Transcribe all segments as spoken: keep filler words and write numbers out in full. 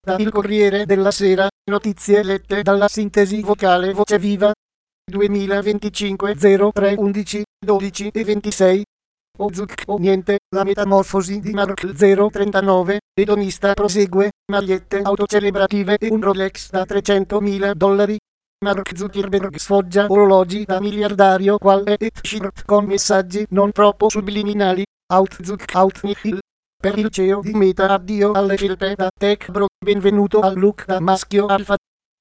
Da Il Corriere della Sera, notizie lette dalla sintesi vocale Voce Viva. duemilaventicinque zero tre undici dodici e ventisei. O zuc o niente, la metamorfosi di Mark zero trentanove, edonista prosegue, magliette autocelebrative e un Rolex da trecentomila dollari. Mark Zuckerberg sfoggia orologi da miliardario qual è et shirt con messaggi non troppo subliminali. Out zuc out nihil. Per il C E O di Meta addio alle felpe da tech bro, benvenuto al look da maschio alfa.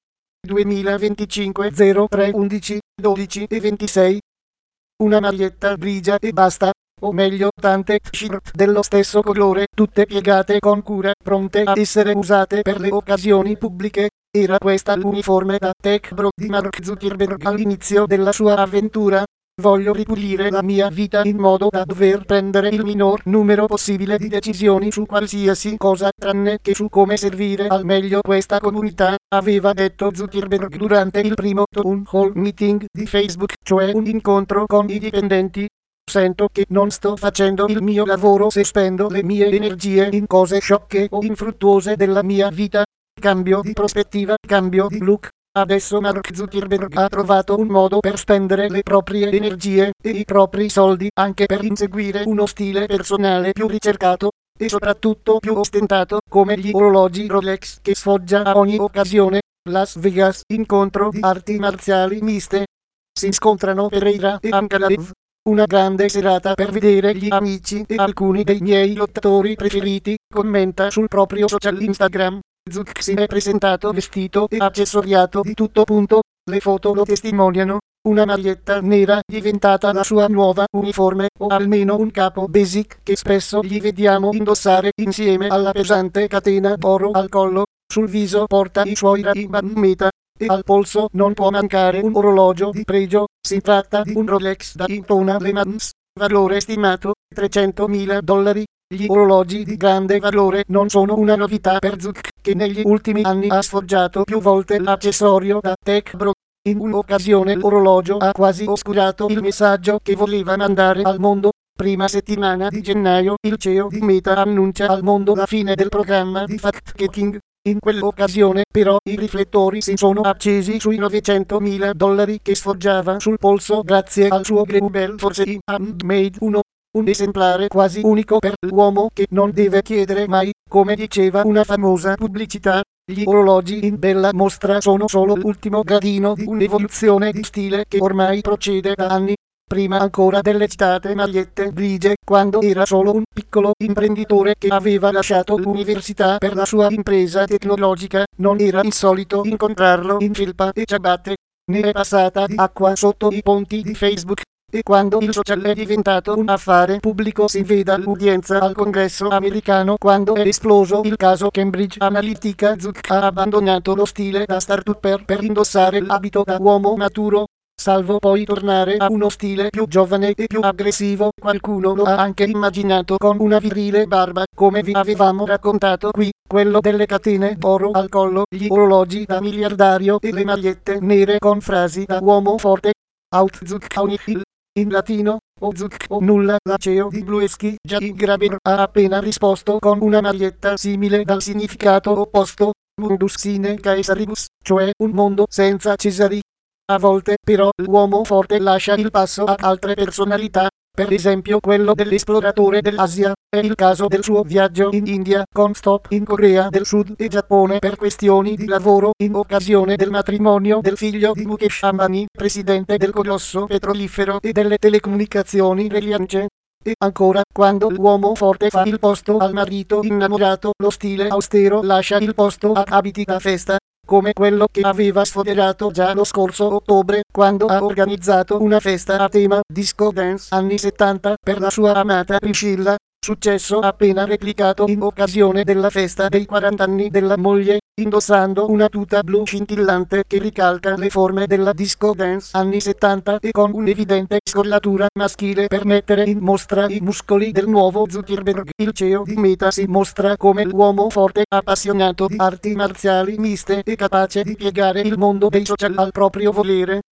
duemilaventicinque zero tre undici dodici e ventisei. Una maglietta grigia e basta, o meglio tante shirt dello stesso colore, tutte piegate con cura, pronte a essere usate per le occasioni pubbliche. Era questa l'uniforme da tech bro di Mark Zuckerberg all'inizio della sua avventura. Voglio ripulire la mia vita in modo da dover prendere il minor numero possibile di decisioni su qualsiasi cosa tranne che su come servire al meglio questa comunità, aveva detto Zuckerberg durante il primo town hall meeting di Facebook, cioè un incontro con i dipendenti. Sento che non sto facendo il mio lavoro se spendo le mie energie in cose sciocche o infruttuose della mia vita. Cambio di prospettiva, cambio di look. Adesso Mark Zuckerberg ha trovato un modo per spendere le proprie energie e i propri soldi anche per inseguire uno stile personale più ricercato e soprattutto più ostentato, come gli orologi Rolex che sfoggia a ogni occasione. Las Vegas, incontro di arti marziali miste. Si scontrano Pereira e Ankalaev. Una grande serata per vedere gli amici e alcuni dei miei lottatori preferiti, commenta sul proprio social Instagram. Zuck si è presentato vestito e accessoriato di tutto punto, le foto lo testimoniano, una maglietta nera diventata la sua nuova uniforme o almeno un capo basic che spesso gli vediamo indossare insieme alla pesante catena d'oro al collo, sul viso porta i suoi Ray-Ban Meta e al polso non può mancare un orologio di pregio, si tratta di un Rolex da Daytona Le Mans, valore stimato trecentomila dollari. Gli orologi di grande valore non sono una novità per Zuck, che negli ultimi anni ha sfoggiato più volte l'accessorio da tech bro. In un'occasione l'orologio ha quasi oscurato il messaggio che voleva mandare al mondo. Prima settimana di gennaio il C E O di Meta annuncia al mondo la fine del programma di fact-checking. In quell'occasione però i riflettori si sono accesi sui novecentomila dollari che sfoggiava sul polso grazie al suo Greubel Force Handmade uno. Un esemplare quasi unico per l'uomo che non deve chiedere mai, come diceva una famosa pubblicità. Gli orologi in bella mostra sono solo l'ultimo gradino di un'evoluzione di stile che ormai procede da anni. Prima ancora delle citate magliette grigie, quando era solo un piccolo imprenditore che aveva lasciato l'università per la sua impresa tecnologica, non era insolito incontrarlo in felpa e ciabatte. Ne è passata di acqua sotto i ponti di Facebook. E quando il social è diventato un affare pubblico si veda l'udienza al congresso americano quando è esploso il caso Cambridge Analytica. Zuck ha abbandonato lo stile da start-upper per indossare l'abito da uomo maturo, salvo poi tornare a uno stile più giovane e più aggressivo. Qualcuno lo ha anche immaginato con una virile barba, come vi avevamo raccontato qui, quello delle catene d'oro al collo, gli orologi da miliardario e le magliette nere con frasi da uomo forte. Out Zuck au nihil. In latino, o zuc o nulla. La C E O di Bluesky, Jay Graber, ha appena risposto con una maglietta simile dal significato opposto, mundus sine caesaribus, cioè un mondo senza Cesari. A volte, però, l'uomo forte lascia il passo a altre personalità, per esempio quello dell'esploratore dell'Asia, è il caso del suo viaggio in India, con stop in Corea del Sud e Giappone per questioni di lavoro in occasione del matrimonio del figlio di Mukesh Ambani, presidente del colosso petrolifero e delle telecomunicazioni Reliance. E ancora, quando l'uomo forte fa il posto al marito innamorato, lo stile austero lascia il posto a abiti da festa, come quello che aveva sfoderato già lo scorso ottobre, quando ha organizzato una festa a tema disco dance anni settanta per la sua amata Priscilla, successo appena replicato in occasione della festa dei quaranta anni della moglie, indossando una tuta blu scintillante che ricalca le forme della disco dance anni settanta e con un'evidente scollatura maschile per mettere in mostra i muscoli del nuovo Zuckerberg. Il C E O di Meta si mostra come l'uomo forte, appassionato di arti marziali miste e capace di piegare il mondo dei social al proprio volere.